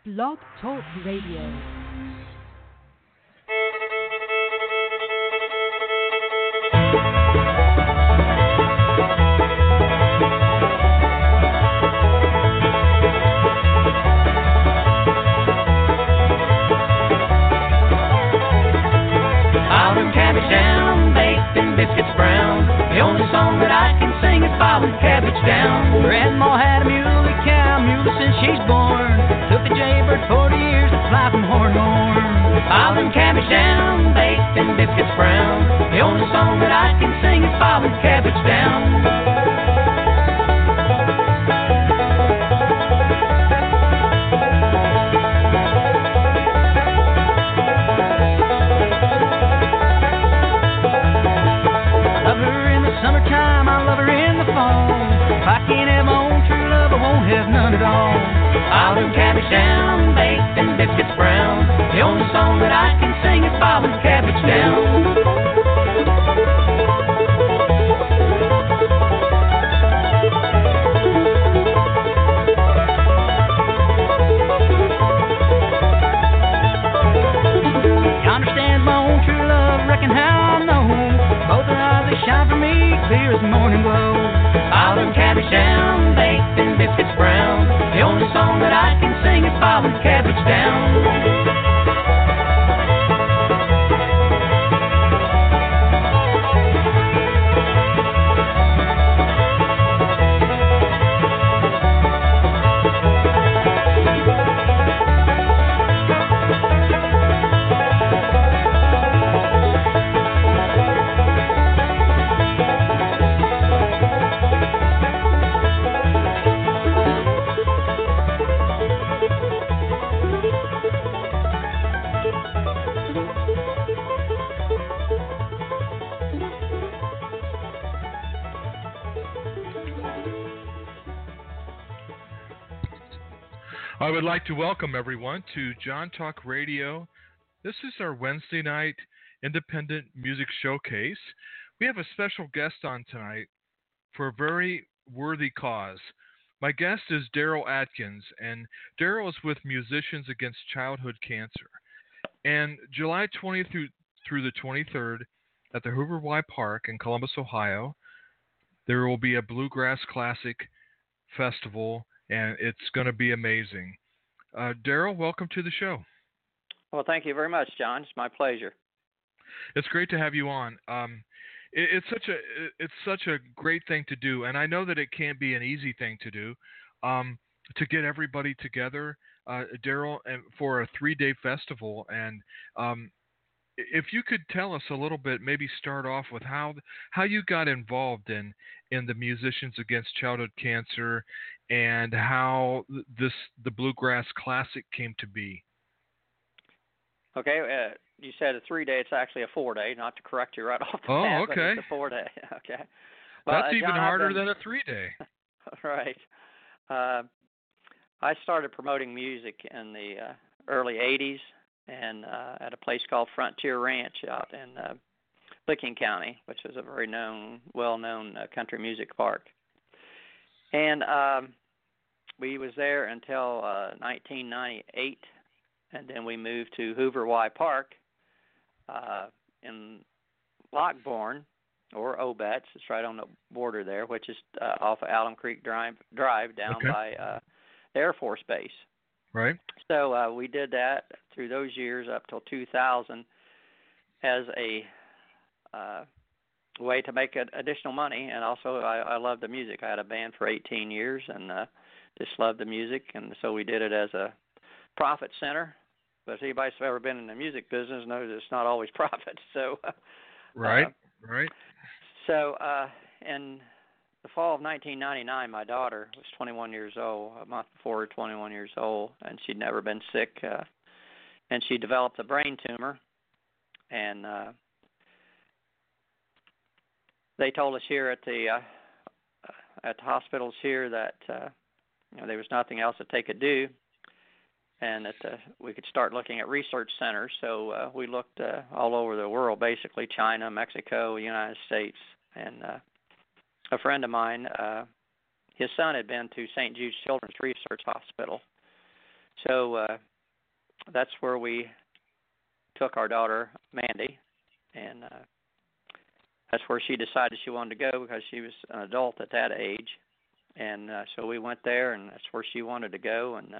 Blog Talk Radio. Cabbage down, baked in biscuits brown. The only song that I can sing is bobbing cabbage down. Grandma had a muley cow, muley since she's born. Took the jaybird 40 years to fly from horn to horn. Bobbing cabbage down, baked in biscuits brown. The only song that I can sing is bobbing cabbage down. Summertime, I love her in the fall. If I can't have my own true love, I won't have none at all. Bobbing cabbage down, baked in biscuits brown. The only song that I can sing is bobbing cabbage down. You understand my own true love, reckon how I know. Both her eyes, they shine for me, clear as morning glow. Bobbing cabbage down, baked in biscuits brown. The only song that I can sing is bobbing cabbage down. I would like to welcome everyone to John Talk Radio. This is our Wednesday night independent music showcase. We have a special guest on tonight for a very worthy cause. My guest is Daryl Atkins, and Daryl is with Musicians Against Childhood Cancer. And July 20th through the 23rd at the Hoover Y Park in Columbus, Ohio, there will be a Bluegrass Classic Festival, and it's going to be amazing. Daryl, welcome to the show. Well, thank you very much, John. It's my pleasure. It's great to have you on. It's such a great thing to do, and I know that it can't be an easy thing to do. To get everybody together, Daryl, for a 3-day festival, and if you could tell us a little bit, maybe start off with how you got involved in the Musicians Against Childhood Cancer, and how the Bluegrass Classic came to be. Okay, you said a 3-day. It's actually a 4-day. Not to correct you right off the bat. Oh, okay. But it's a 4-day. Okay. Well, that's even John, harder than a 3-day. Right. I started promoting music in the early '80s, and at a place called Frontier Ranch out in Licking County, which is a very well-known country music park. And we was there until 1998, and then we moved to Hoover Y Park in Lockbourne, or Obetz. It's right on the border there, which is off of Alum Creek Drive down by the Air Force Base. Right. So we did that through those years up till 2000 as a way to make additional money, and also I love the music. I had a band for 18 years and just loved the music, and so we did it as a profit center. But if anybody's ever been in the music business knows it's not always profit. So right. So in the fall of 1999, my daughter was 21 years old, a month before her 21 years old, and she'd never been sick, and she developed a brain tumor, and they told us here at the hospitals here that there was nothing else that they could do, and that we could start looking at research centers. So we looked all over the world, basically China, Mexico, United States, and a friend of mine, his son had been to St. Jude's Children's Research Hospital, So that's where we took our daughter, Mandy, and that's where she decided she wanted to go because she was an adult at that age. And so we went there, and that's where she wanted to go. And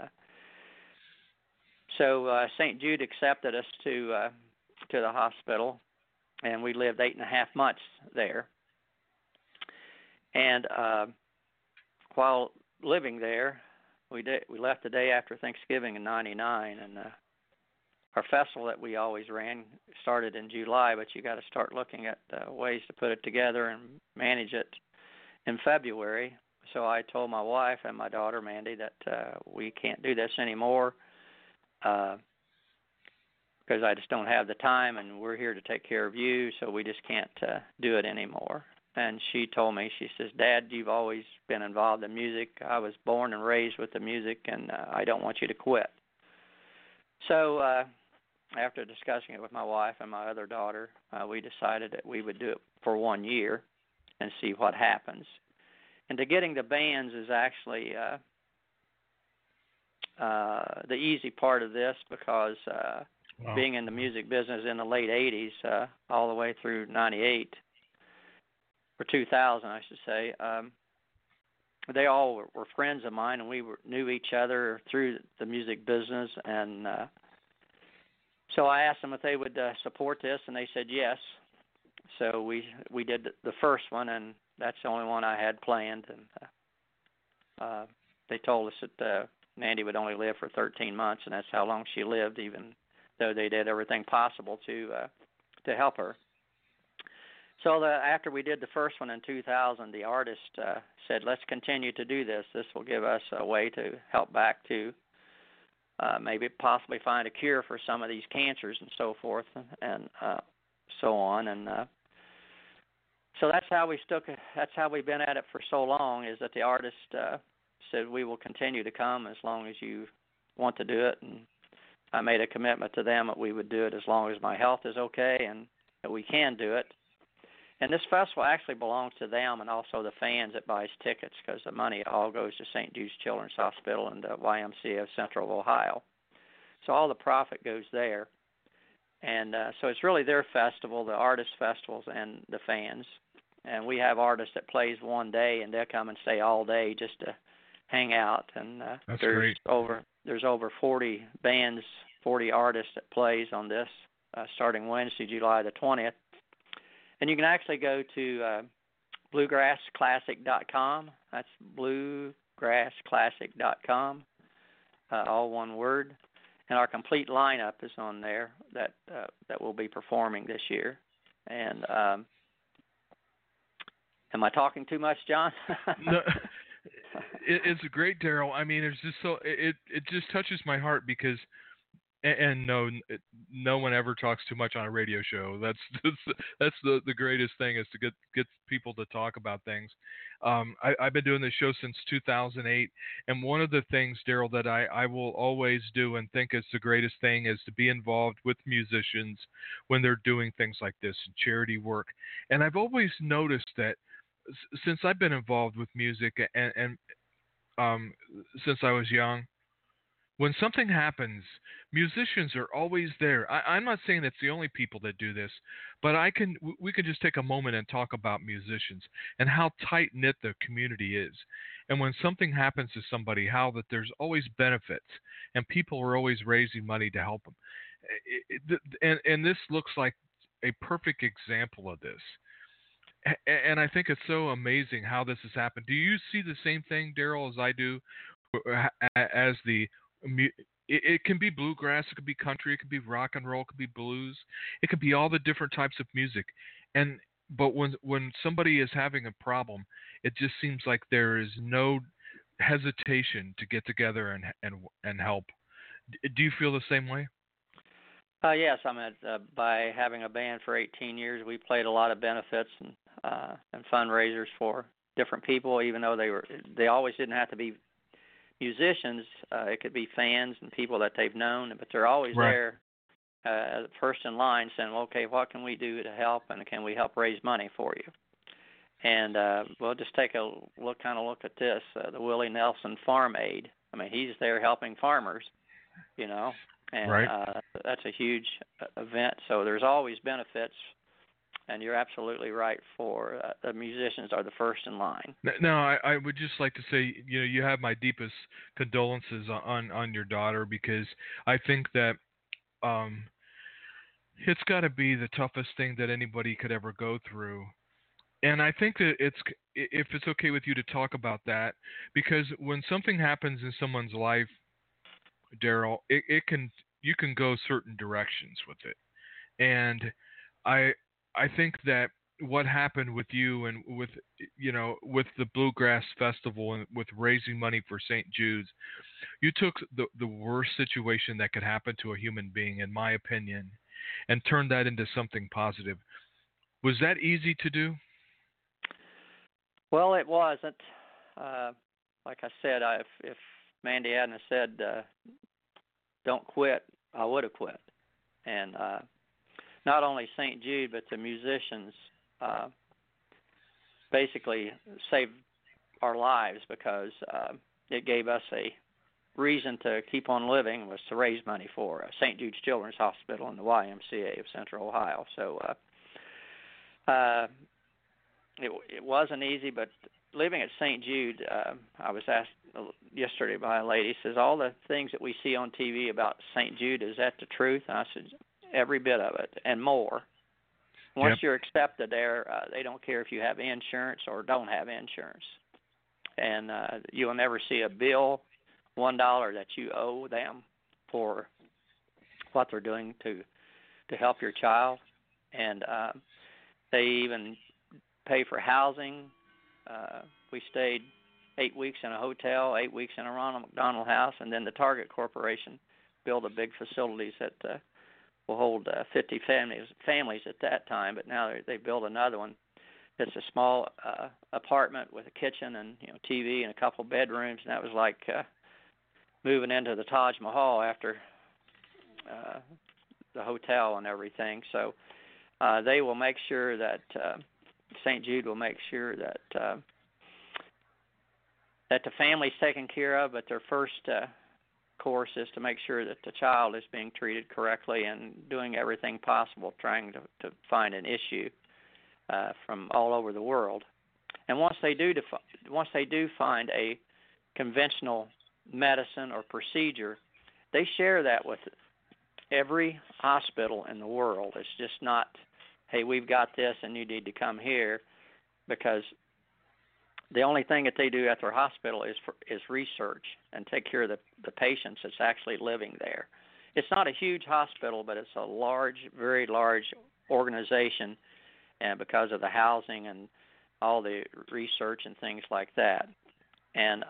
so St. Jude accepted us to the hospital, and we lived 8.5 months there. And while living there, we left the day after Thanksgiving in '99, and our festival that we always ran started in July, but you got to start looking at ways to put it together and manage it in February. So I told my wife and my daughter, Mandy, that we can't do this anymore because I just don't have the time, and we're here to take care of you, so we just can't do it anymore. And she told me, she says, Dad, you've always been involved in music. I was born and raised with the music, and I don't want you to quit. So after discussing it with my wife and my other daughter, we decided that we would do it for 1 year and see what happens. And to getting the bands is actually the easy part of this because being in the music business in the late 80s all the way through 98, or 2000, I should say, they all were friends of mine, and we knew each other through the music business. And so I asked them if they would support this, and they said yes. So we did the first one, and that's the only one I had planned. And they told us that Mandy would only live for 13 months, and that's how long she lived, even though they did everything possible to help her. So after we did the first one in 2000, the artist said, let's continue to do this. This will give us a way to help back to maybe possibly find a cure for some of these cancers and so forth and so on. And so that's how we've been at it for so long, is that the artist said we will continue to come as long as you want to do it. And I made a commitment to them that we would do it as long as my health is okay and that we can do it. And this festival actually belongs to them and also the fans that buys tickets, because the money all goes to St. Jude's Children's Hospital and the YMCA of Central Ohio. So all the profit goes there. And so it's really their festival, the artist festivals, and the fans. And we have artists that plays one day, and they'll come and stay all day just to hang out. And That's there's great. there's over 40 bands, 40 artists that plays on this starting Wednesday, July the 20th. And you can actually go to bluegrassclassic.com. That's bluegrassclassic.com, all one word. And our complete lineup is on there that will be performing this year. And am I talking too much, John? No, it's great, Daryl. I mean, it's just so it just touches my heart because. And no one ever talks too much on a radio show. That's the greatest thing, is to get people to talk about things. I've been doing this show since 2008, and one of the things, Daryl, that I will always do and think is the greatest thing is to be involved with musicians when they're doing things like this, charity work. And I've always noticed that since I've been involved with music and since I was young, when something happens, musicians are always there. I'm not saying that's the only people that do this, but we can just take a moment and talk about musicians and how tight-knit the community is. And when something happens to somebody, how that there's always benefits, and people are always raising money to help them. And this looks like a perfect example of this. And I think it's so amazing how this has happened. Do you see the same thing, Daryl, as I do, as it can be bluegrass, it could be country, it could be rock and roll, it could be blues, it could be all the different types of music. But when somebody is having a problem, it just seems like there is no hesitation to get together and help. Do you feel the same way? Yes, I mean, by having a band for 18 years, we played a lot of benefits and fundraisers for different people, even though they always didn't have to be musicians. It could be fans and people that they've known, but they're always there first in line saying, okay, what can we do to help, and can we help raise money for you? And we'll just take a look at this, the Willie Nelson Farm Aid. I mean, he's there helping farmers, and Right. that's a huge event. So there's always benefits, and you're absolutely right. For the musicians are the first in line. Now, I would just like to say, you have my deepest condolences on your daughter, because I think that um, it's got to be the toughest thing that anybody could ever go through. And I think that if it's okay with you to talk about that, because when something happens in someone's life, Daryl, you can go certain directions with it. And I I think that what happened with you and with the Bluegrass Festival and with raising money for St. Jude's, you took the worst situation that could happen to a human being, in my opinion, and turned that into something positive. Was that easy to do? Well, it wasn't. Like I said, if Mandy hadn't said don't quit, I would have quit. And not only St. Jude, but the musicians basically saved our lives, because it gave us a reason to keep on living, was to raise money for St. Jude's Children's Hospital and the YMCA of Central Ohio. So it wasn't easy, but living at St. Jude, I was asked yesterday by a lady, says, all the things that we see on TV about St. Jude, is that the truth? And I said, every bit of it and more. Once you're accepted there, they don't care if you have insurance or don't have insurance. And you will never see a bill, $1 that you owe them for what they're doing to help your child. And they even pay for housing. We stayed 8 weeks in a hotel, 8 weeks in a Ronald McDonald House, and then the Target Corporation built a big facilities that will hold 50 families at that time. But now they built another one. It's a small apartment with a kitchen and TV and a couple bedrooms, and that was like moving into the Taj Mahal after the hotel and everything. So they will make sure that St. Jude will make sure that the family's taken care of, but their first course is to make sure that the child is being treated correctly and doing everything possible, trying to find an issue from all over the world. And once they do find a conventional medicine or procedure, they share that with every hospital in the world. It's just not, hey, we've got this and you need to come here, because the only thing that they do at their hospital is research and take care of the patients that's actually living there. It's not a huge hospital, but it's a large, very large organization, and because of the housing and all the research and things like that. And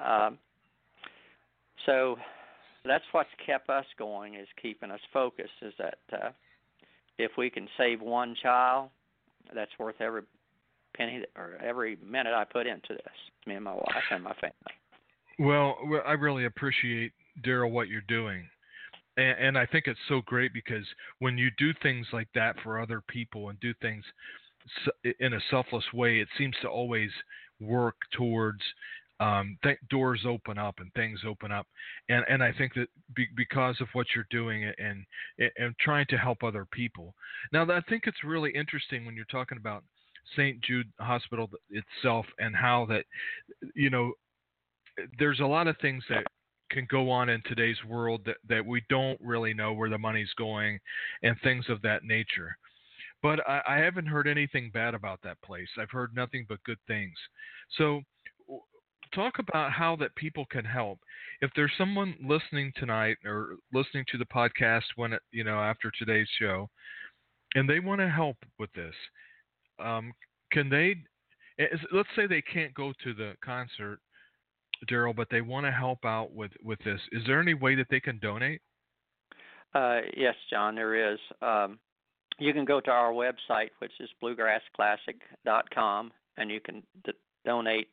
so that's what's kept us going, is keeping us focused, is that if we can save one child, that's worth every penny or every minute I put into this, me and my wife and my family. Well, I really appreciate, Daryl, what you're doing. And I think it's so great, because when you do things like that for other people and do things in a selfless way, it seems to always work towards doors open up and things open up. And I think that because of what you're doing and trying to help other people. Now, I think it's really interesting when you're talking about St. Jude Hospital itself, and how that, there's a lot of things that can go on in today's world that we don't really know where the money's going and things of that nature. But I haven't heard anything bad about that place. I've heard nothing but good things. So talk about how that people can help. If there's someone listening tonight or listening to the podcast when after today's show, and they want to help with this, can they? Let's say they can't go to the concert, Daryl, but they want to help out with this. Is there any way that they can donate? Yes, John, there is. You can go to our website, which is bluegrassclassic.com, and you can donate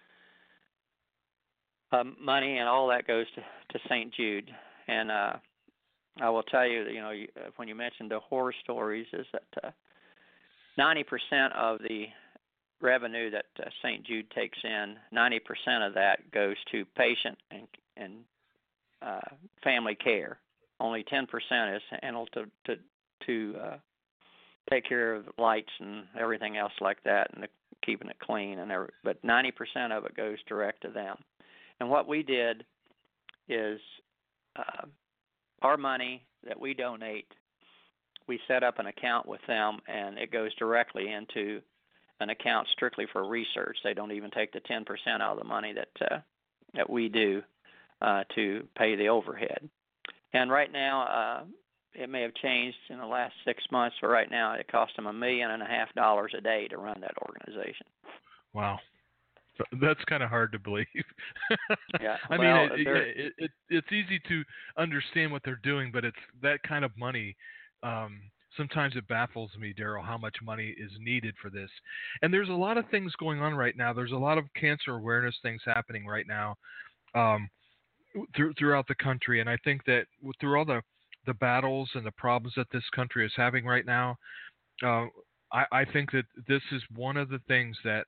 money, and all that goes to St. Jude. And I will tell you that, when you mentioned the horror stories, is that 90% of the revenue that St. Jude takes in, 90% of that goes to patient and family care. Only 10% is handled to take care of lights and everything else like that, and keeping it clean and but 90% of it goes direct to them. And what we did is our money that we donate, we set up an account with them, and it goes directly into an account strictly for research. They don't even take the 10% out of the money that we do to pay the overhead. And right now, it may have changed in the last 6 months, but right now it costs them $1.5 million a day to run that organization. Wow. That's kind of hard to believe. Yeah, I mean, it's easy to understand what they're doing, but it's that kind of money. Sometimes it baffles me, Daryl, how much money is needed for this. And there's a lot of things going on right now. There's a lot of cancer awareness things happening right now throughout the country. And I think that through all the battles and the problems that this country is having right now, I think that this is one of the things that,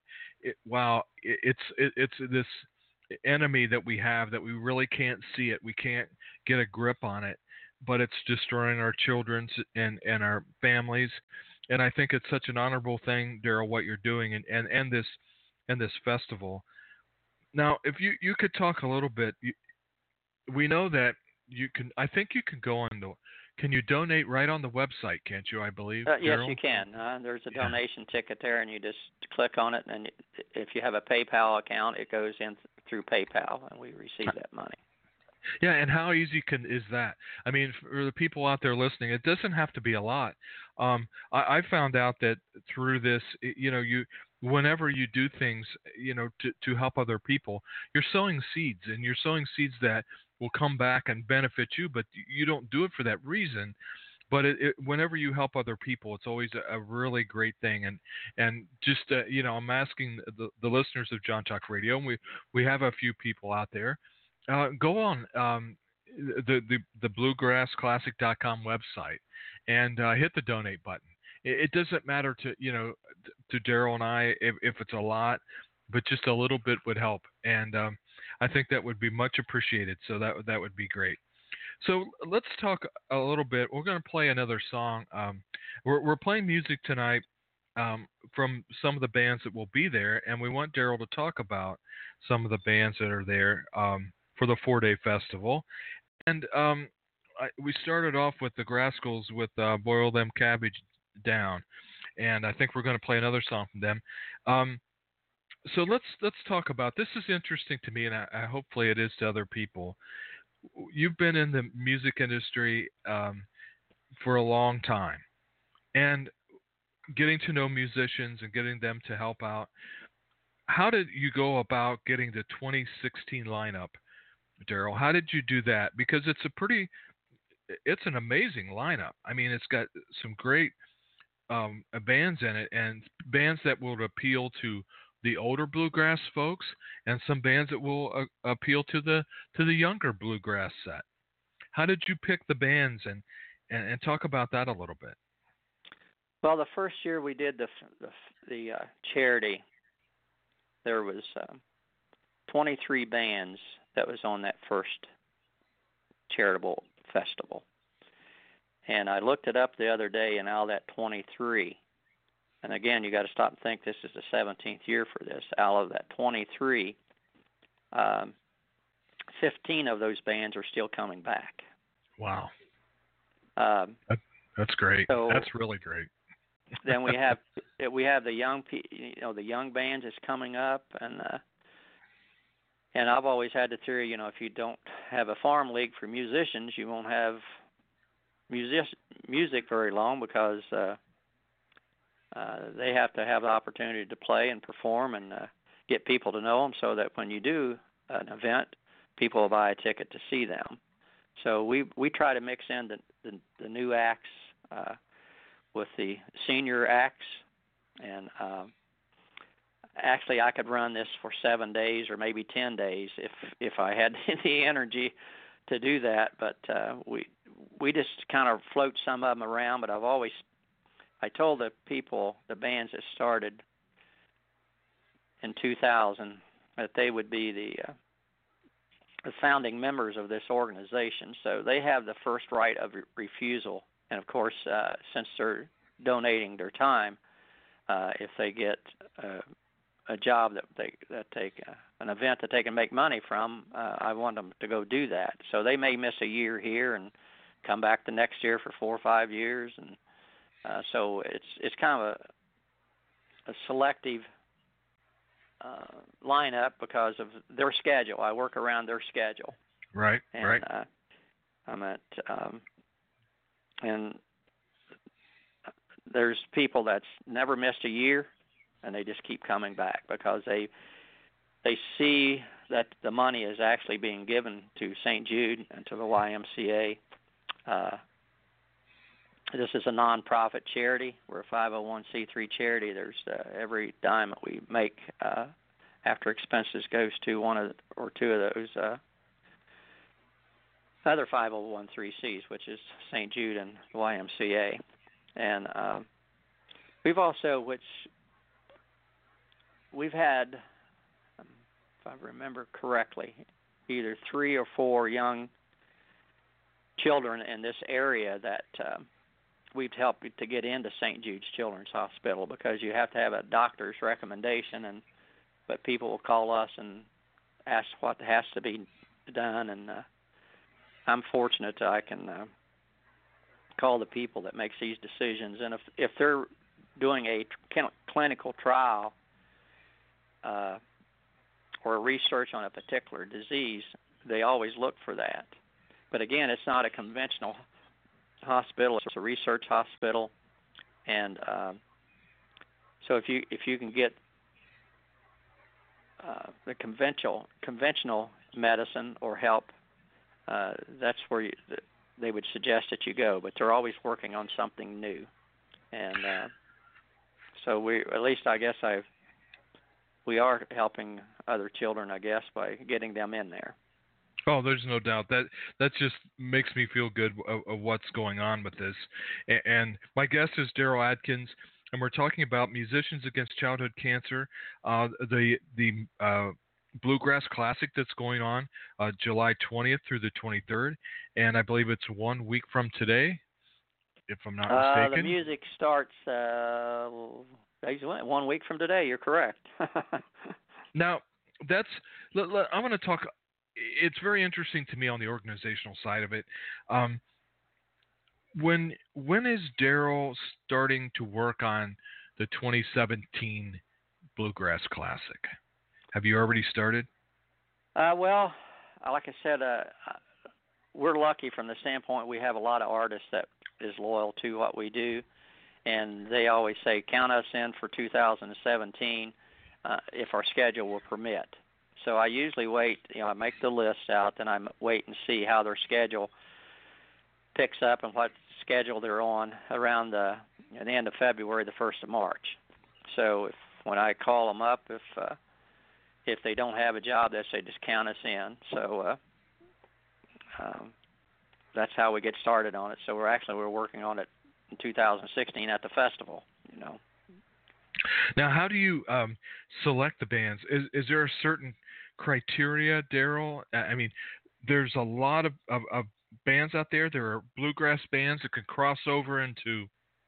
it's this enemy that we have that we really can't see it. We can't get a grip on it, but it's destroying our children and our families. And I think it's such an honorable thing, Daryl, what you're doing and this festival. Now, if you could talk a little bit, we know that you can. I think you can go on Can you donate right on the website? Can't you? I believe. Yes, you can. There's a donation ticket there, and you just click on it. And if you have a PayPal account, it goes in through PayPal, and we receive that money. Yeah, and how easy is that? I mean, for the people out there listening, it doesn't have to be a lot. I found out that through this, whenever you do things, to help other people, you're sowing seeds, and you're sowing seeds that will come back and benefit you, but you don't do it for that reason. But whenever you help other people, it's always a really great thing. And just I'm asking the listeners of John Talk Radio, and we have a few people out there. Go on the bluegrassclassic.com website and hit the donate button. It doesn't matter to Daryl and I if it's a lot, but just a little bit would help. And I think that would be much appreciated. So that would be great. So let's talk a little bit. We're going to play another song. We're playing music tonight from some of the bands that will be there, and we want Daryl to talk about some of the bands that are there for the 4-day festival. And we started off with the Grascals with Boil Them Cabbage Down, and I think we're going to play another song from them. So let's talk about this. Is interesting to me, and I hopefully it is to other people. You've been in the music industry for a long time, and getting to know musicians and getting them to help out. How did you go about getting the 2016 lineup, Daryl? How did you do that? Because it's an amazing lineup. I mean, it's got some great bands in it, and bands that will appeal to the older bluegrass folks, and some bands that will appeal to the younger bluegrass set. How did you pick the bands, and talk about that a little bit? Well, the first year we did the charity, there was 23 bands that was on that first charitable festival. And I looked it up the other day, and out of that 23, and again, you got to stop and think this is the 17th year for this. Out of that 23, 15 of those bands are still coming back. Wow. That's great. So that's really great. Then we have the young the young bands is coming up, and I've always had the theory, if you don't have a farm league for musicians, you won't have music very long, because they have to have the opportunity to play and perform and get people to know them, so that when you do an event, people will buy a ticket to see them. So we try to mix in the new acts with the senior acts, and actually I could run this for 7 days or maybe 10 days if I had the energy to do that. But we just kind of float some of them around. But I told the bands that started in 2000 that they would be the founding members of this organization, so they have the first right of refusal. And of course, since they're donating their time, if they get a job an event that they can make money from, I want them to go do that. So they may miss a year here and come back the next year for 4 or 5 years, and so it's kind of a selective lineup because of their schedule. I work around their schedule. Right. And, right. I'm at and there's people that's never missed a year, and they just keep coming back because they see that the money is actually being given to St. Jude and to the YMCA. This is a nonprofit charity. We're a 501c3 charity. There's every dime that we make after expenses goes to one or two of those other 501c3s, which is St. Jude and the YMCA. And we've had, if I remember correctly, either 3 or 4 young children in this area that we've helped to get into St. Jude's Children's Hospital, because you have to have a doctor's recommendation, but people will call us and ask what has to be done, and I'm fortunate that I can call the people that makes these decisions, and if they're doing a clinical trial or research on a particular disease, they always look for that. But again, it's not a conventional hospital; it's a research hospital, and so if you can get the conventional medicine or help, that's where they would suggest that you go. But they're always working on something new, and so we are helping other children, I guess, by getting them in there. Oh, there's no doubt that just makes me feel good of what's going on with this. And my guest is Daryl Adkins, and we're talking about Musicians Against Childhood Cancer, the Bluegrass Classic that's going on July 20th through the 23rd, and I believe it's 1 week from today, if I'm not mistaken. The music starts 1 week from today. You're correct. Now, I'm going to talk. It's very interesting to me on the organizational side of it. When is Daryl starting to work on the 2017 Bluegrass Classic? Have you already started? Well, like I said, we're lucky from the standpoint we have a lot of artists that is loyal to what we do, and they always say, count us in for 2017 if our schedule will permit. So I usually wait, I make the list out, then I wait and see how their schedule picks up and what schedule they're on around the end of February, the 1st of March. So when I call them up, if they don't have a job, they say just count us in. So that's how we get started on it. So we're working on it in 2016 at the festival, Now, how do you select the bands? Is there a certain criteria, Daryl? I mean, there's a lot of bands out there. There are bluegrass bands that can cross over into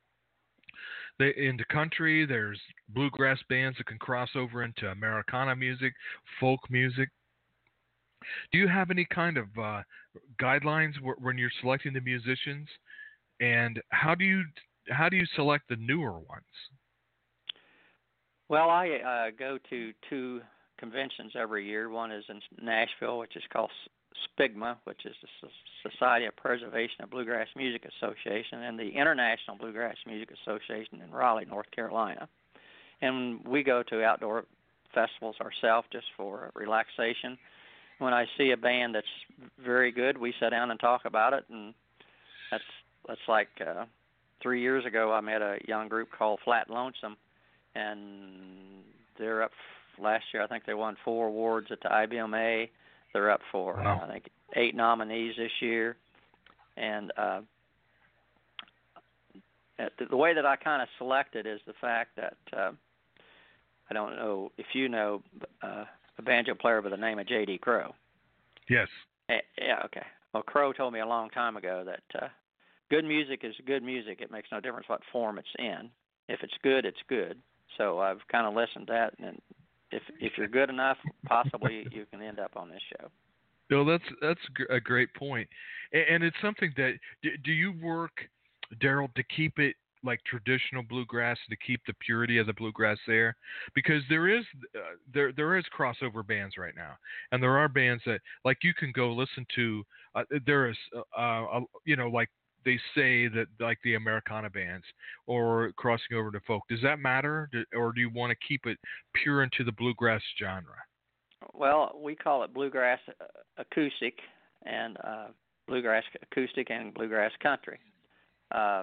country. There's bluegrass bands that can cross over into Americana music, folk music. Do you have any kind of guidelines when you're selecting the musicians? And how do you select the newer ones? Well, I go to 2 conventions every year. One is in Nashville, which is called SPIGMA, which is the Society of Preservation of Bluegrass Music Association, and the International Bluegrass Music Association in Raleigh, North Carolina. And we go to outdoor festivals ourselves just for relaxation. When I see a band that's very good, we sit down and talk about it, and that's like 3 years ago I met a young group called Flat Lonesome, and they're up last year. I think they won 4 awards at the IBMA. They're up for, wow, I think, 8 nominees this year. And the way that I kind of selected is the fact that I don't know if you know a banjo player by the name of J.D. Crowe. Yes. Yeah, okay. Well, Crow told me a long time ago that good music is good music. It makes no difference what form it's in. If it's good, it's good. So I've kind of listened to that, and if you're good enough, possibly you can end up on this show. No, that's a great point, and it's something that do you work, Daryl, to keep it like traditional bluegrass, to keep the purity of the bluegrass there, because there is crossover bands right now, and there are bands that like you can go listen to. There is like they say that like the Americana bands or crossing over to folk. Does that matter, or do you want to keep it pure into the bluegrass genre? Well, we call it bluegrass acoustic and bluegrass acoustic and bluegrass country. I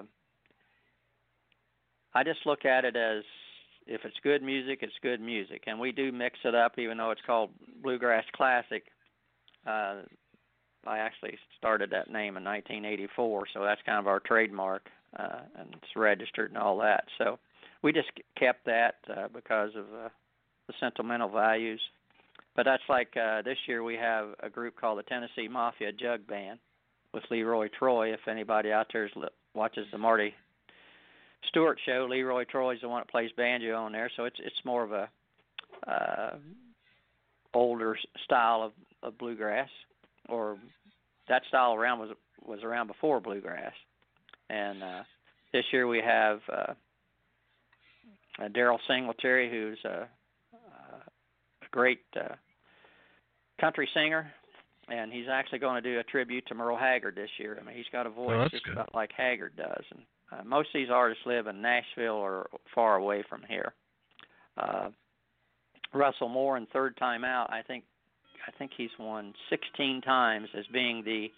just look at it as if it's good music, it's good music, and we do mix it up, even though it's called bluegrass classic. I actually started that name in 1984, so that's kind of our trademark, and it's registered and all that. So we just kept that because of the sentimental values. But that's like this year we have a group called the Tennessee Mafia Jug Band with Leroy Troy. If anybody out there watches the Marty Stewart show, Leroy Troy's the one that plays banjo on there. So it's more of a older style of bluegrass, or that style around was around before bluegrass. And this year we have Daryl Singletary, who's a great country singer, and he's actually going to do a tribute to Merle Haggard this year. I mean, he's got a voice just about like Haggard does. And most of these artists live in Nashville or far away from here. Russell Moore, in third time out, I think he's won 16 times as being the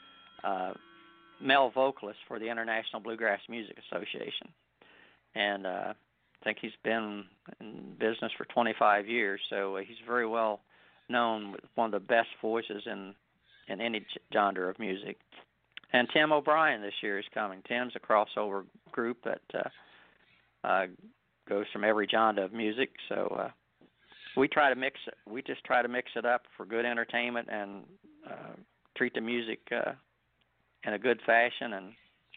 male vocalist for the International Bluegrass Music Association. And I think he's been in business for 25 years, so he's very well known, with one of the best voices in any genre of music. And Tim O'Brien this year is coming. Tim's a crossover group that goes from every genre of music. So we try to mix it. We just try to mix it up for good entertainment and treat the music in a good fashion and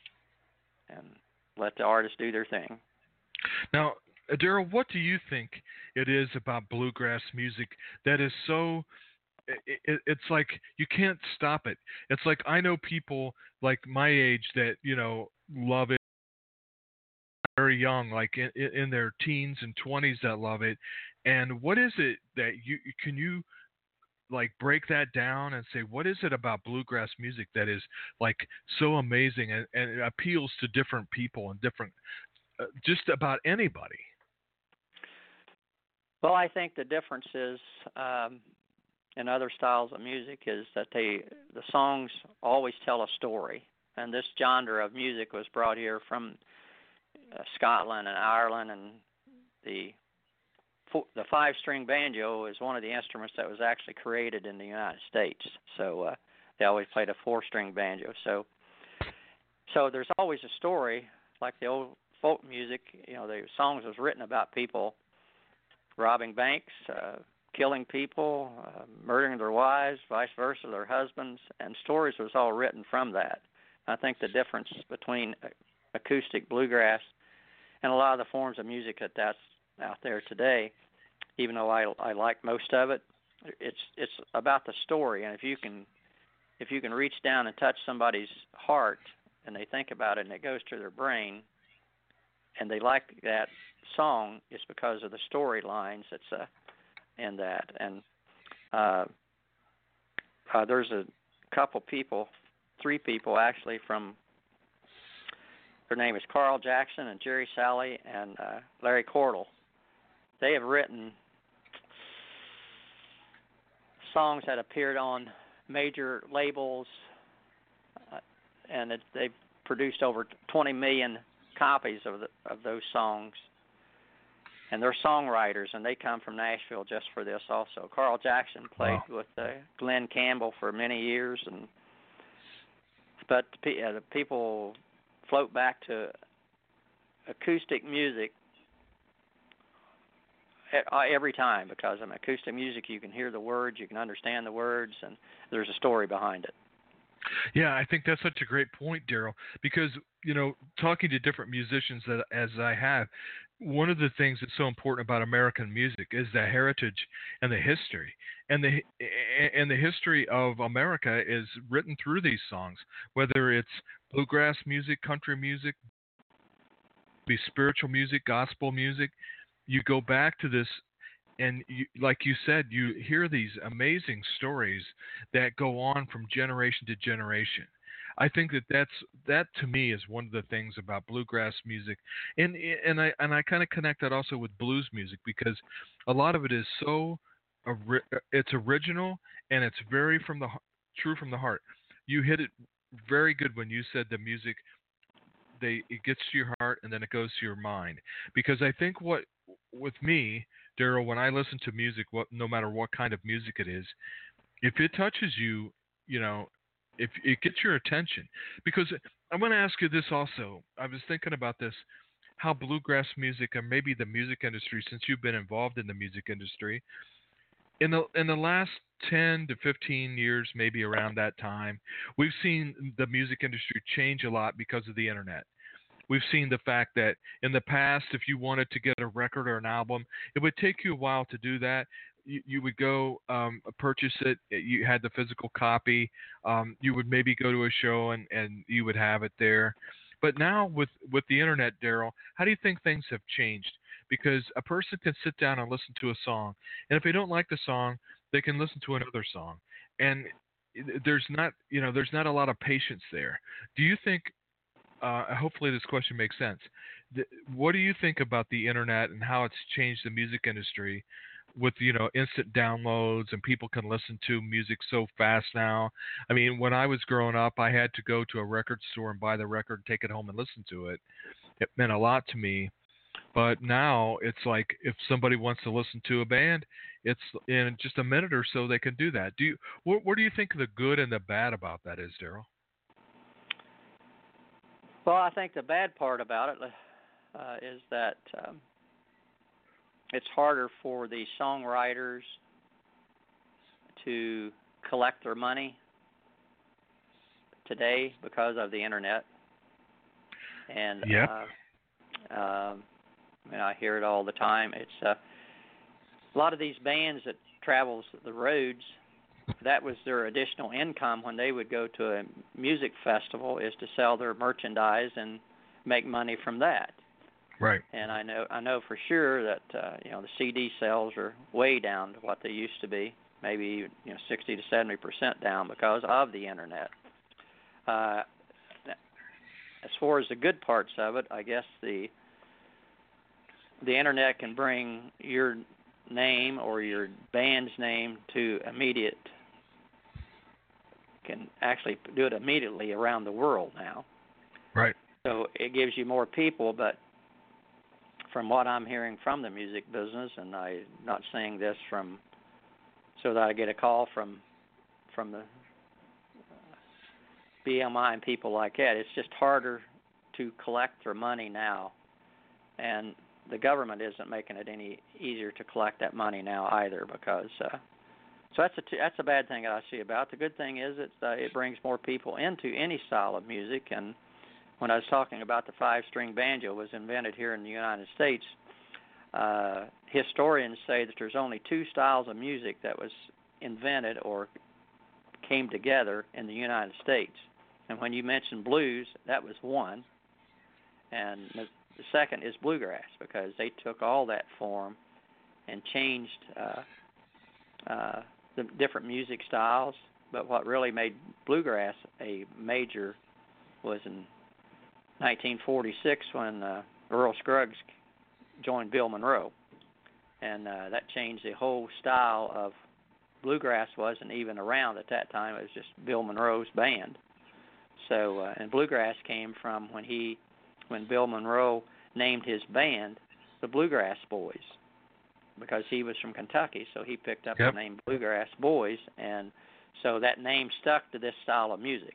let the artists do their thing. Now, Daryl, what do you think it is about bluegrass music that is so? It's like you can't stop it. It's like I know people like my age that love it, very young, like in their teens and 20s that love it. And what is it that you like break that down and say what is it about bluegrass music that is like so amazing and it appeals to different people and different just about anybody? Well, I think the difference is in other styles of music is that the songs always tell a story, and this genre of music was brought here from Scotland and Ireland, and the five-string banjo is one of the instruments that was actually created in the United States. So they always played a four-string banjo. So there's always a story, like the old folk music. The songs was written about people robbing banks, killing people, murdering their wives, vice versa, their husbands, and stories was all written from that. I think the difference between acoustic bluegrass and a lot of the forms of music that's out there today, even though I like most of it, it's about the story. And if you can reach down and touch somebody's heart and they think about it and it goes to their brain and they like that song, it's because of the storylines that's in that. And there's a couple people, three people actually, from their name is Carl Jackson and Jerry Salley and Larry Cordell. They have written songs that appeared on major labels, and they've produced over 20 million copies of those songs. And they're songwriters, and they come from Nashville just for this also. Carl Jackson played with Glenn Campbell for many years, but the people float back to acoustic music every time, because in acoustic music you can hear the words, you can understand the words, and there's a story behind it. Yeah, I think that's such a great point, Daryl, because, talking to different musicians as I have, one of the things that's so important about American music is the heritage and the history. And the history of America is written through these songs, whether it's bluegrass music, country music, be spiritual music, gospel music. You go back to this, and like you said, you hear these amazing stories that go on from generation to generation. I think that to me is one of the things about bluegrass music, and I kind of connect that also with blues music, because a lot of it is it's original, and it's very true from the heart. You hit it very good when you said the music, it gets to your heart and then it goes to your mind, because I think with me, Daryl, when I listen to music, no matter what kind of music it is, if it touches you, if it gets your attention. Because I'm going to ask you this also. I was thinking about this, how bluegrass music, or maybe the music industry, since you've been involved in the music industry, in the last 10 to 15 years, maybe around that time, we've seen the music industry change a lot because of the internet. We've seen the fact that in the past, if you wanted to get a record or an album, it would take you a while to do that. You would go purchase it. You had the physical copy. You would maybe go to a show and you would have it there. But now with the internet, Daryl, how do you think things have changed? Because a person can sit down and listen to a song, and if they don't like the song, they can listen to another song. And there's not a lot of patience there. Do you think? Hopefully this question makes sense. What do you think about the internet and how it's changed the music industry with, instant downloads, and people can listen to music so fast now? I mean, when I was growing up, I had to go to a record store and buy the record, take it home and listen to it. It meant a lot to me. But now it's like if somebody wants to listen to a band, it's in just a minute or so they can do that. What do you think the good and the bad about that is, Daryl? Well, I think the bad part about it is that it's harder for the songwriters to collect their money today because of the internet. And I hear it all the time. It's a lot of these bands that travels the roads, that was their additional income when they would go to a music festival, is to sell their merchandise and make money from that. Right. And I know for sure that the CD sales are way down to what they used to be, maybe 60 to 70% down because of the internet. As far as the good parts of it, I guess the internet can bring your name or your band's name to can actually do it immediately around the world now. Right. So it gives you more people, but from what I'm hearing from the music business, and I'm not saying this so that I get a call from the BMI and people like that, it's just harder to collect their money now, and the government isn't making it any easier to collect that money now either, because so that's a bad thing that I see about it. The good thing is it brings more people into any style of music. And when I was talking about the 5-string banjo was invented here in the United States, historians say that there's only 2 styles of music that was invented or came together in the United States. And when you mentioned blues, that was one. And the second is bluegrass, because they took all that form and changed the different music styles. But what really made bluegrass a major was in 1946 when Earl Scruggs joined Bill Monroe. And that changed the whole style of bluegrass. Wasn't even around at that time. It was just Bill Monroe's band. So, and bluegrass came from when Bill Monroe named his band the Bluegrass Boys, because he was from Kentucky, so he picked up the name Bluegrass Boys, and so that name stuck to this style of music.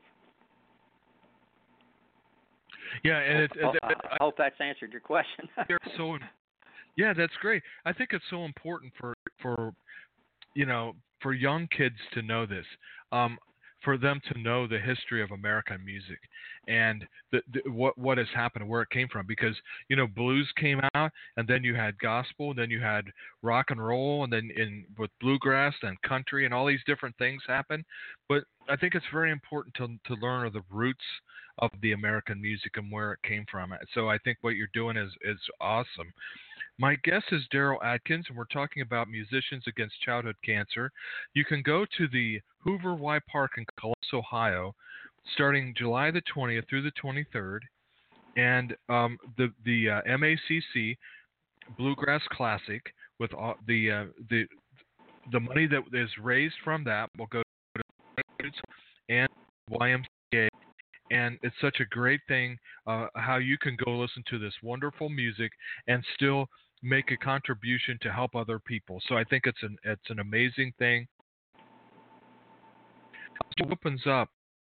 Yeah, and I hope that's answered your question. Yeah, that's great. I think it's so important for for young kids to know this, um, for them to know the history of American music and what has happened, where it came from. Because blues came out, and then you had gospel, and then you had rock and roll, and then with bluegrass and country, and all these different things happen. But I think it's very important to learn of the roots of the American music and where it came from. So I think what you're doing is awesome. My guest is Daryl Atkins, and we're talking about Musicians Against Childhood Cancer. You can go to the Hoover Y Park in Columbus, Ohio, starting July the 20th through the 23rd, and the MACC Bluegrass Classic with all the money that is raised from that will go to and YMCA. And it's such a great thing how you can go listen to this wonderful music and still make a contribution to help other people. So I think it's an amazing thing. It opens up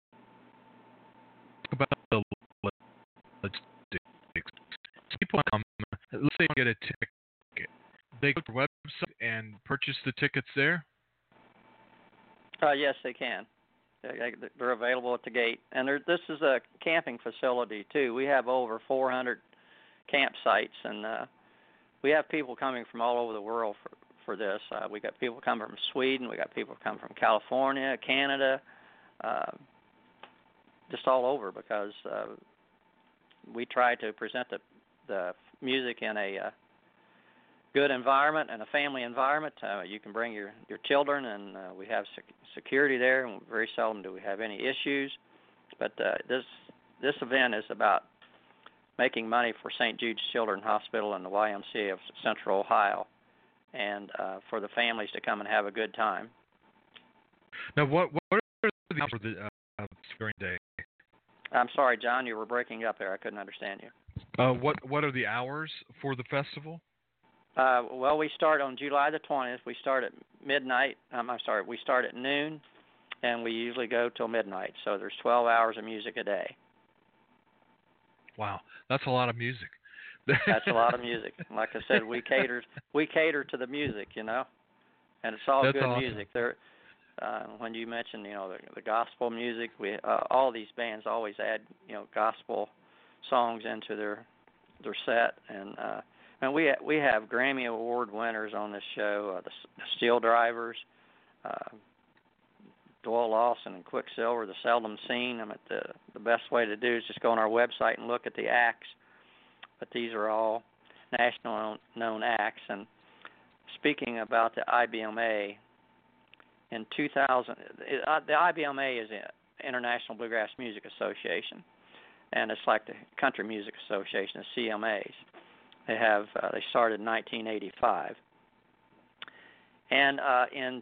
about the logistics. People let's say get a ticket. They go to the website and purchase the tickets there. Yes, they can. They're available at the gate, and this is a camping facility too. We have over 400 campsites, and we have people coming from all over the world for this. We got people coming from Sweden, we got people coming from California, Canada, just all over, because we try to present the music in a good environment and a family environment. You can bring your children, and we have security there, and very seldom do we have any issues. But this event is about making money for St. Jude's Children's Hospital and the YMCA of Central Ohio, and for the families to come and have a good time. Now, what are the hours for the spring day? I'm sorry, John, you were breaking up there. I couldn't understand you. What are the hours for the festival? Well, we start on July the 20th. We start at midnight. We start at noon, and we usually go till midnight. So there's 12 hours of music a day. Wow, that's a lot of music. That's a lot of music. Like I said, we cater to the music, and it's all that's good awesome. music. There, when you mentioned, the gospel music, we all these bands always add, gospel songs into their set, and we have Grammy Award winners on this show, the Steel Drivers, Doyle Lawson and Quicksilver, the Seldom Seen. The best way to do is just go on our website and look at the acts. But these are all national known acts. And speaking about the IBMA, in 2000, the IBMA is the International Bluegrass Music Association, and it's like the Country Music Association, the CMAs. They started in 1985. And in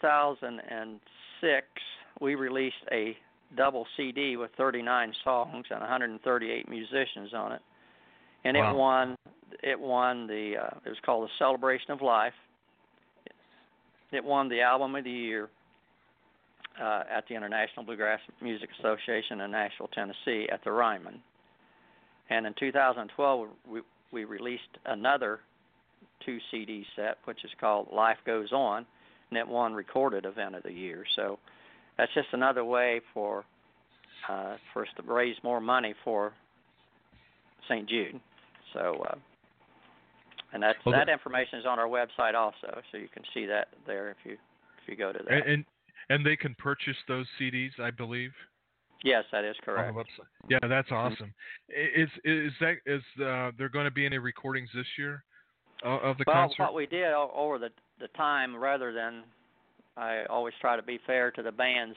2006, we released a double CD with 39 songs and 138 musicians on it. And wow. It won the it was called the Celebration of Life. It won the Album of the Year at the International Bluegrass Music Association in Nashville, Tennessee at the Ryman. And in 2012, we released another 2 CD set, which is called Life Goes On, and it won Recorded Event of the Year. So that's just another way for us to raise more money for St. Jude. So, and that information is on our website also, so you can see that there if you go to that. And they can purchase those CDs, I believe. Yes, that is correct. On the website. Yeah, that's awesome. Is there going to be any recordings this year of the concert? Well, what we did over the time, rather than, I always try to be fair to the bands.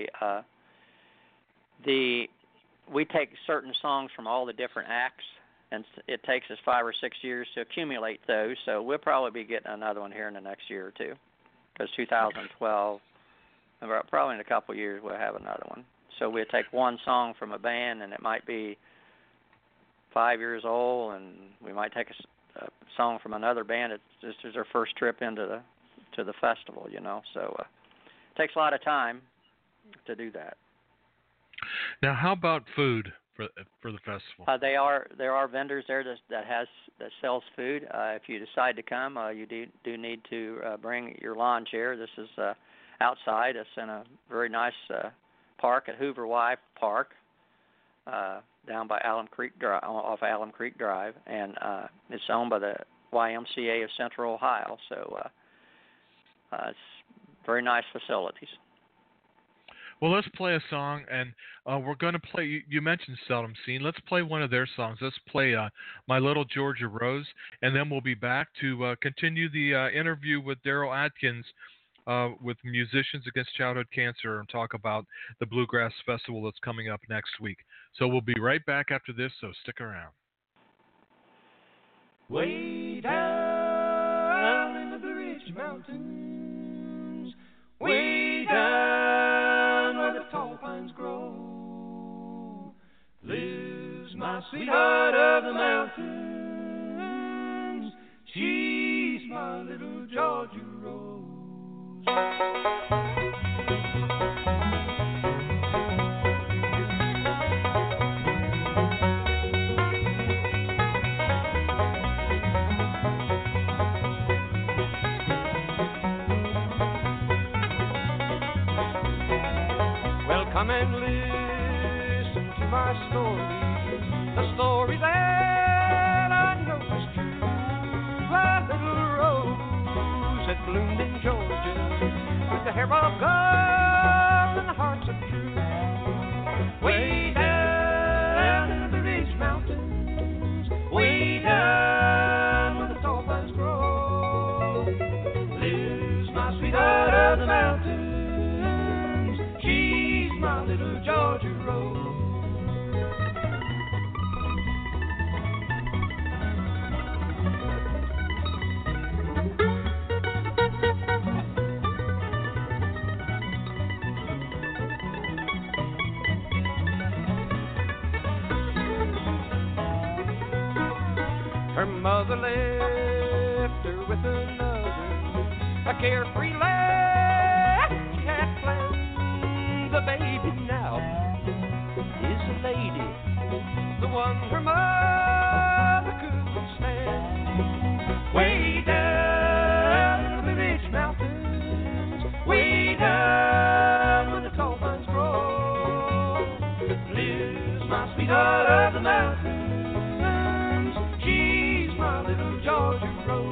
We take certain songs from all the different acts, and it takes us 5 or 6 years to accumulate those. So we'll probably be getting another one here in the next year or two, because 2012, probably in a couple of years, we'll have another one. So we'll take one song from a band, and it might be 5 years old, and we might take a song from another band. It's just their first trip into the festival, So it takes a lot of time to do that. Now, how about food for the festival? There are vendors there that sells food. If you decide to come, you do need to bring your lawn chair. This is outside. It's in a very nice park at Hoover Y Park, down by Alum Creek Drive, off Alum Creek Drive, and it's owned by the YMCA of Central Ohio. So it's very nice facilities. Well, let's play a song, and we're going to play, you mentioned Seldom Seen. Let's play one of their songs. Let's play My Little Georgia Rose, and then we'll be back to continue the interview with Daryl Atkins with Musicians Against Childhood Cancer and talk about the Bluegrass Festival that's coming up next week. So we'll be right back after this, so stick around. Way down in the Blue Ridge Mountains, way down where the tall pines grow, lives my sweetheart of the mountains. She's my little Georgia Rose. Come and listen to my story, the story that I know is true. A little rose that bloomed in Georgia, with the hair of gold and the hearts of true. Way down in the Ridge Mountains, way down where the tall pines grow, lives my sweetheart of the mountains. My little Georgia Rose. Her mother left her with another, a carefree lad she had planned. The baby now is a lady, the one her mother couldn't stand. Way down in the Ridge Mountains, way down where the tall pines grow, lives my sweetheart of the mountains. She's my little Georgia Rose.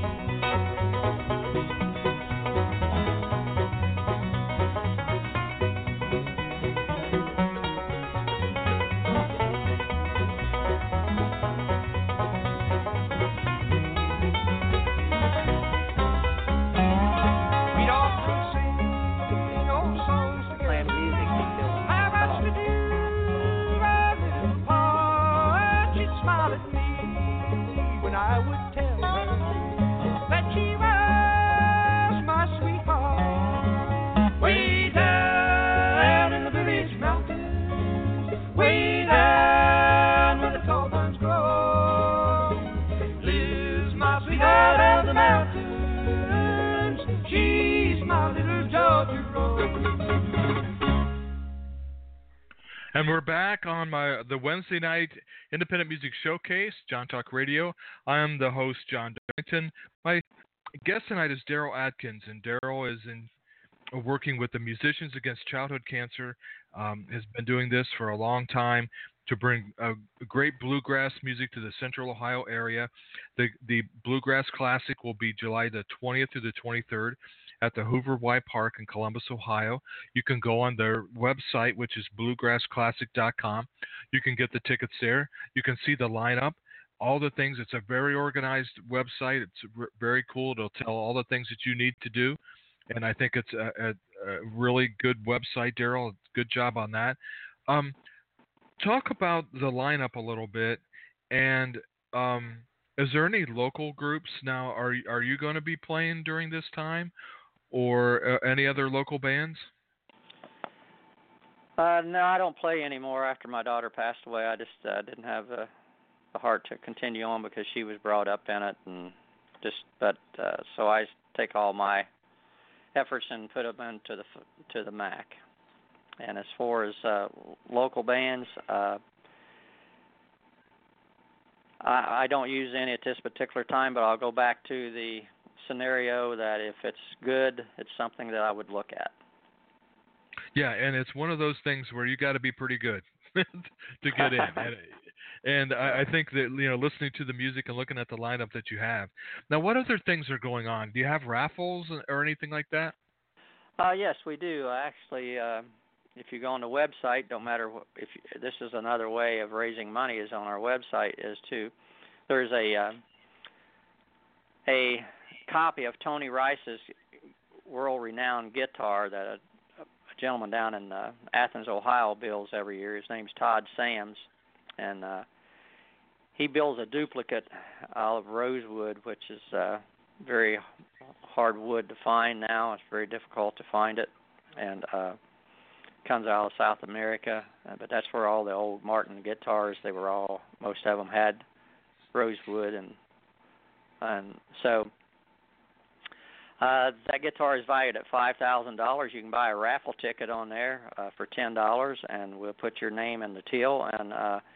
And we're back on the Wednesday night Independent Music Showcase, John Talk Radio. I am the host, John Darrington. My guest tonight is Daryl Atkins, and Daryl is working with the Musicians Against Childhood Cancer. Has been doing this for a long time to bring great bluegrass music to the Central Ohio area. The Bluegrass Classic will be July the 20th through the 23rd. At the Hoover Y Park in Columbus, Ohio. You can go on their website, which is bluegrassclassic.com. You can get the tickets there. You can see the lineup, all the things. It's a very organized website. It's very cool. It'll tell all the things that you need to do. And I think it's a really good website, Daryl. Good job on that. Talk about the lineup a little bit. And is there any local groups now? Are you going to be playing during this time? Or any other local bands? No, I don't play anymore after my daughter passed away. I just didn't have the heart to continue on because she was brought up in it, and so I take all my efforts and put them into the MAC. And as far as local bands, I don't use any at this particular time, but I'll go back to the scenario that if it's good, it's something that I would look at. Yeah, and it's one of those things where you got to be pretty good to get in. And I think that, listening to the music and looking at the lineup that you have. Now, what other things are going on? Do you have raffles or anything like that? Yes, we do. Actually, if you go on the website, don't matter this is another way of raising money is on our website there's a copy of Tony Rice's world-renowned guitar that a gentleman down in Athens, Ohio builds every year. His name's Todd Sams, and he builds a duplicate out of rosewood, which is very hard wood to find now. It's very difficult to find it, and comes out of South America. But that's where all the old Martin guitars, most of them had rosewood, and so that guitar is valued at $5,000. You can buy a raffle ticket on there for $10, and we'll put your name in the till, and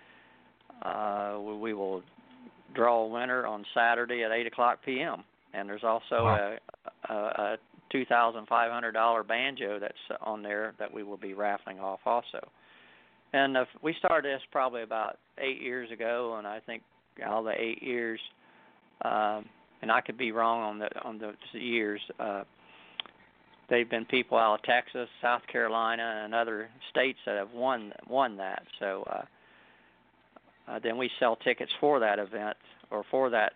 we will draw a winner on Saturday at 8:00 p.m. And there's also a $2,500 banjo that's on there that we will be raffling off also. And we started this probably about 8 years ago, and I think out of the 8 years, and I could be wrong on the years. They've been people out of Texas, South Carolina, and other states that have won that. So then we sell tickets for that event or for that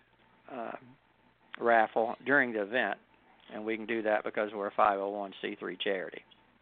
raffle during the event, and we can do that because we're a 501c3 charity.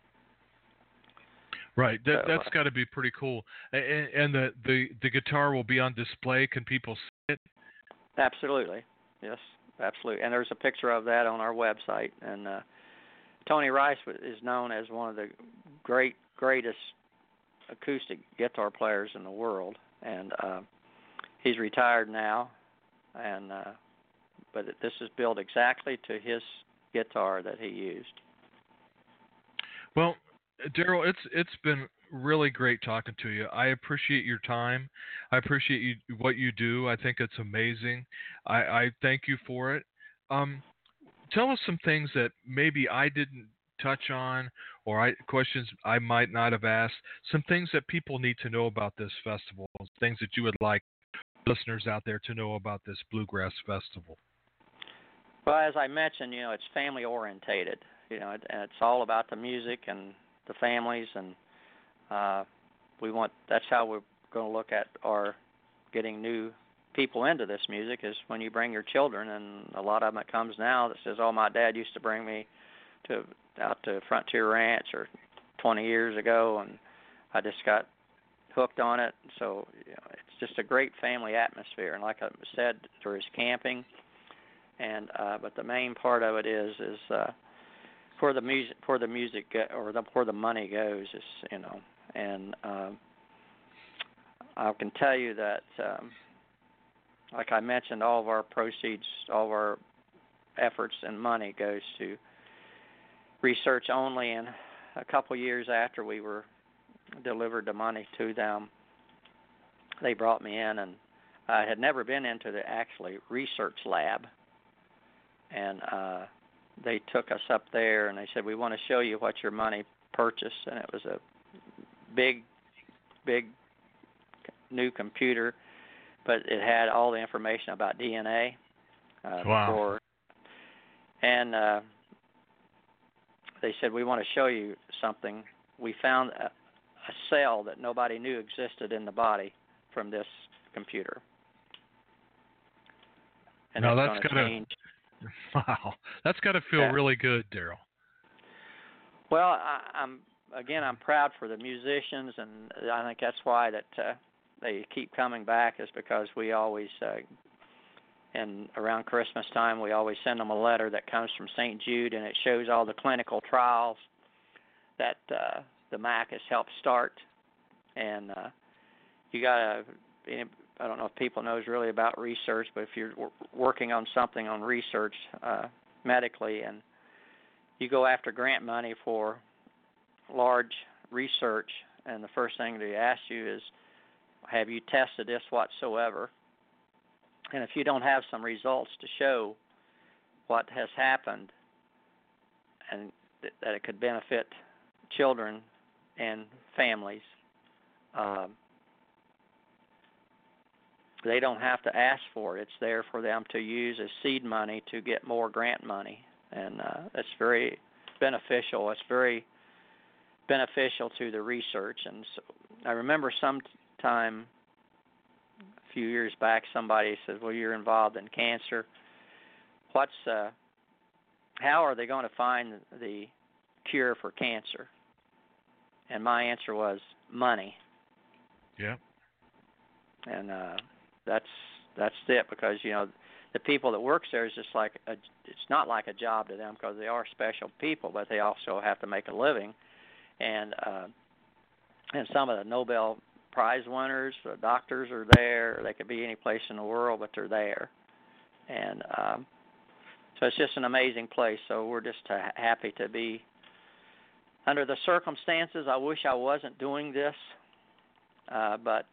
Right, that's got to be pretty cool. And the guitar will be on display. Can people see it? Absolutely. Yes, absolutely. And there's a picture of that on our website. And Tony Rice is known as one of the greatest acoustic guitar players in the world. And he's retired now. And but this is built exactly to his guitar that he used. Well, Daryl, it's been really great talking to you. I appreciate your time. I appreciate what you do. I think it's amazing. I thank you for it. Tell us some things that maybe I didn't touch on, or questions I might not have asked. Some things that people need to know about this festival. Things that you would like listeners out there to know about this Bluegrass Festival. Well, as I mentioned, it's family orientated. And it's all about the music and the families, and that's how we're going to look at our getting new people into this music, is when you bring your children. And a lot of them that comes now that says, "Oh, my dad used to bring me out to Frontier Ranch or 20 years ago, and I just got hooked on it." So it's just a great family atmosphere. And like I said, there is camping, and but the main part of it is for the music, for the money goes, and I can tell you that, like I mentioned, all of our proceeds, all of our efforts and money goes to research only. And a couple years after we were delivered the money to them, they brought me in, and I had never been into the actually research lab, and they took us up there, and they said, "We want to show you what your money purchased." And it was a big new computer, but it had all the information about DNA. Wow. And they said, "We want to show you something. We found a cell that nobody knew existed in the body from this computer." And now that's got to change. Wow, that's got to feel really good, Daryl. Well, I'm proud for the musicians, and I think that's why that they keep coming back, is because we always, and around Christmas time, we always send them a letter that comes from St. Jude, and it shows all the clinical trials that the MAC has helped start. And you got to, I don't know if people knows really about research, but if you're working on something on research medically, and you go after grant money for large research, and the first thing they ask you is, "Have you tested this whatsoever?" And if you don't have some results to show what has happened and that it could benefit children and families, they don't have to ask for it. It's there for them to use as seed money to get more grant money. And it's very beneficial. It's very beneficial to the research. And so I remember sometime a few years back, somebody said, well, you're involved in cancer. How are they going to find the cure for cancer? And my answer was money. Yeah. And that's it, because the people that works there is just like it's not like a job to them, because they are special people, but they also have to make a living. And some of the Nobel Prize winners, the doctors are there. They could be any place in the world, but they're there. And so it's just an amazing place. So we're just happy to be. Under the circumstances, I wish I wasn't doing this, but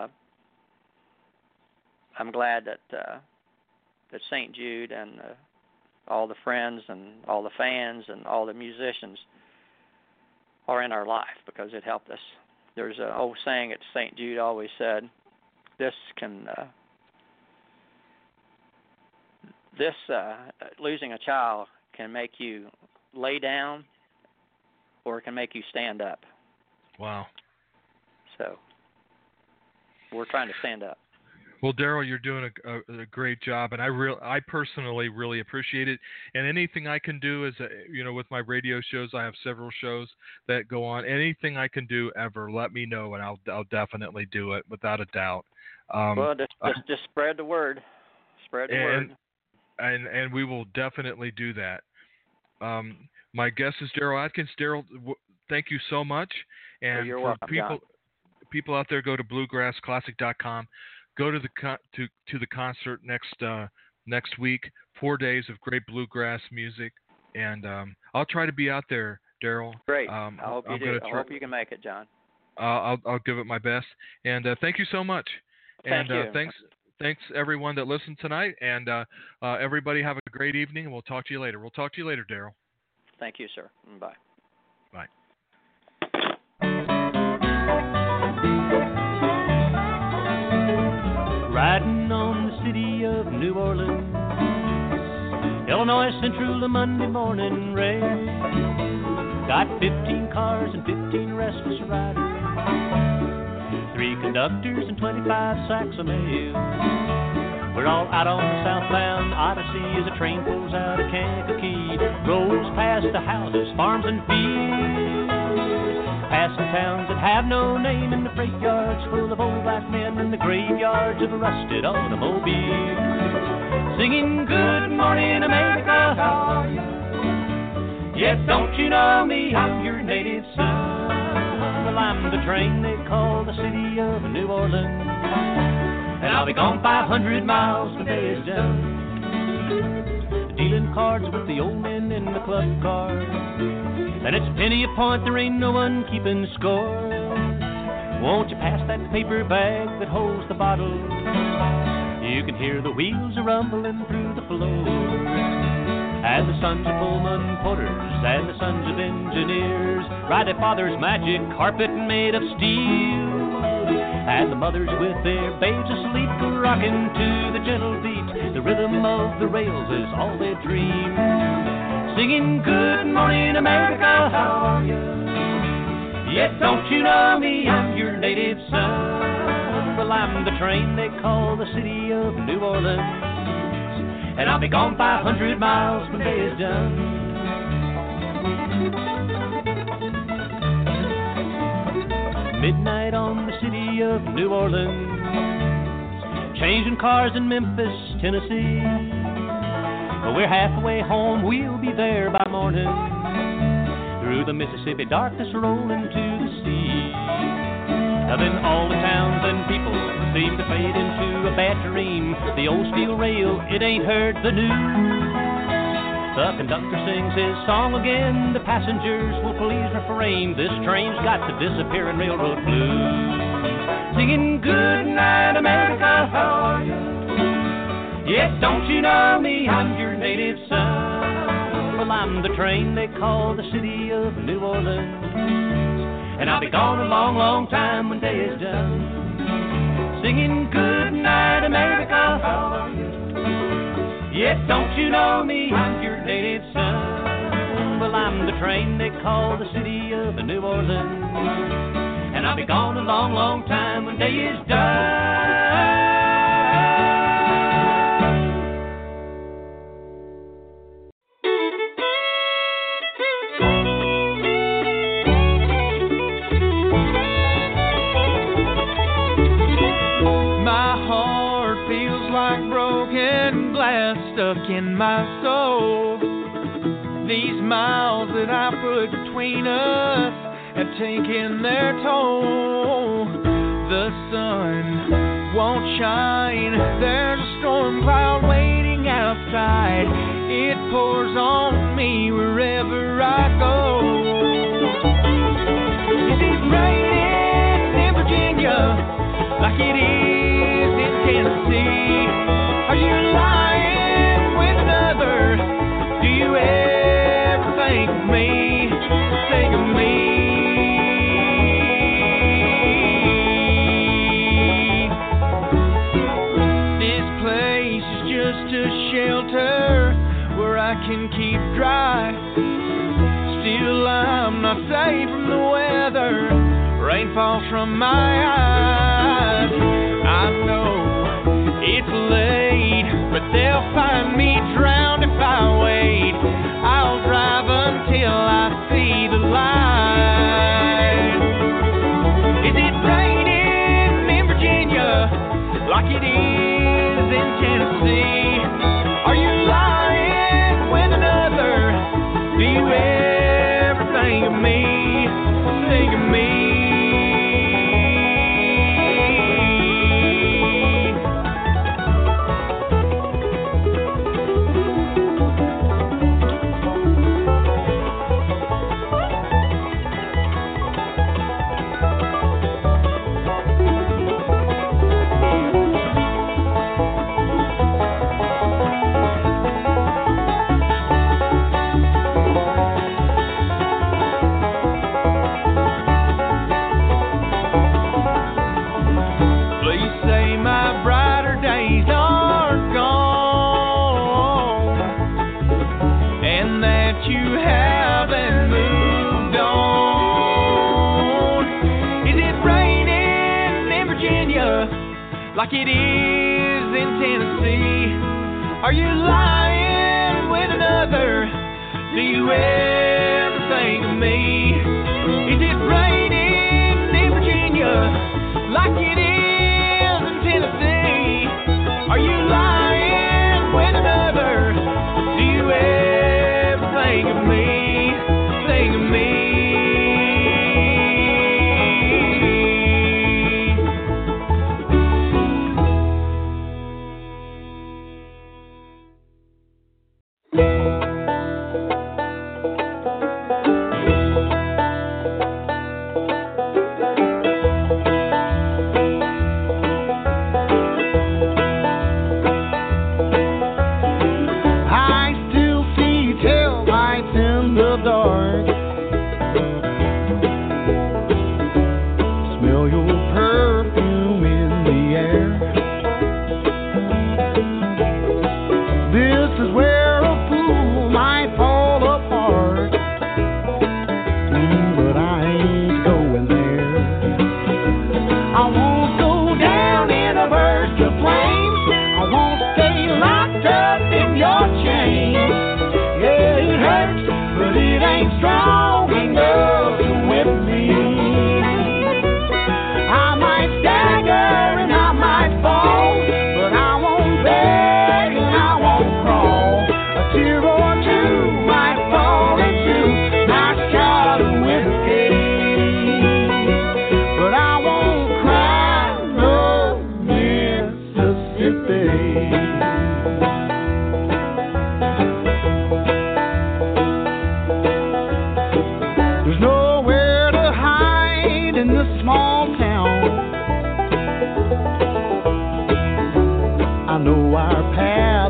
I'm glad that St. Jude and all the friends and all the fans and all the musicians are in our life, because it helped us. There's an old saying that St. Jude always said, losing a child can make you lay down, or it can make you stand up. Wow. So we're trying to stand up. Well, Daryl, you're doing a great job, and I personally really appreciate it. And anything I can do is, with my radio shows, I have several shows that go on. Anything I can do ever, let me know, and I'll definitely do it without a doubt. Well, just spread the word. Spread the word. And we will definitely do that. My guest is Daryl Atkins. Daryl, thank you so much. And you're for welcome, people out there, go to bluegrassclassic.com. Go to the concert next week. 4 days of great bluegrass music, and I'll try to be out there, Daryl. Great. I hope you do. I hope you can make it, John. I'll give it my best. And thank you so much. Thank you. Thanks everyone that listened tonight. And everybody have a great evening. And we'll talk to you later. We'll talk to you later, Daryl. Thank you, sir. Bye. Bye. Riding on the city of New Orleans, Illinois Central, a Monday morning rail. Got 15 cars and 15 restless riders, 3 conductors and 25 sacks of mail. We're all out on the southbound Odyssey as the train pulls out of Kankakee, rolls past the houses, farms and fields, passing towns that have no name, and the freight yards full of old black men, and the graveyards of rusted automobiles, singing good morning America, how are you? Yes, don't you know me, I'm your native son. Well, I'm the train they call the city of New Orleans, and I'll be gone 500 miles when the day is done, dealing cards with the old men in the club cars. And it's a penny a point, there ain't no one keeping score. Won't you pass that paper bag that holds the bottle? You can hear the wheels a-rumbling through the floor. And the sons of Pullman porters and the sons of engineers ride their father's magic carpet made of steel. And the mothers with their babes asleep go rocking to the gentle beat. The rhythm of the rails is all they dream, singing good morning America, how are you? Yet don't you know me, I'm your native son. Well, I'm the train they call the city of New Orleans, and I'll be gone 500 miles when the day is done. Midnight on the city of New Orleans, changing cars in Memphis, Tennessee. We're halfway home, we'll be there by morning. Through the Mississippi darkness rolling to the sea. Now then all the towns and people seem to fade into a bad dream. The old steel rail, it ain't heard the news. The conductor sings his song again. The passengers will please refrain. This train's got to disappear in railroad blues. Singing good night America, how are you? Yet don't you know me, I'm your native son. Well, I'm the train they call the city of New Orleans, and I'll be gone a long, long time when day is done, singing good night America, how are you? Yet don't you know me, I'm your native son. Well, I'm the train they call the city of New Orleans, and I'll be gone a long, long time when day is done. Stuck in my soul. These miles that I put between us have taken their toll. The sun won't shine. There's a storm cloud waiting outside. It pours on me wherever I go. Is it raining in Virginia like it is in Tennessee? Are you lying with another? Do you ever think of me? Think of me. This place is just a shelter where I can keep dry. Still, I'm not safe from the weather. Rain falls from my eyes. I know it's late, but they'll find me drowned if I wait. I'll drive until I see the light. Is it raining in Virginia like it is in Tennessee? Are you lying with another? Do you ever think of me? Think of me. Like it is in Tennessee. Are you lying with another? Do you ever think of me? Is it raining in Virginia like it is in Tennessee? Are you lying with another? Do you ever think of me? Think of me.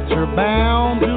you're bound to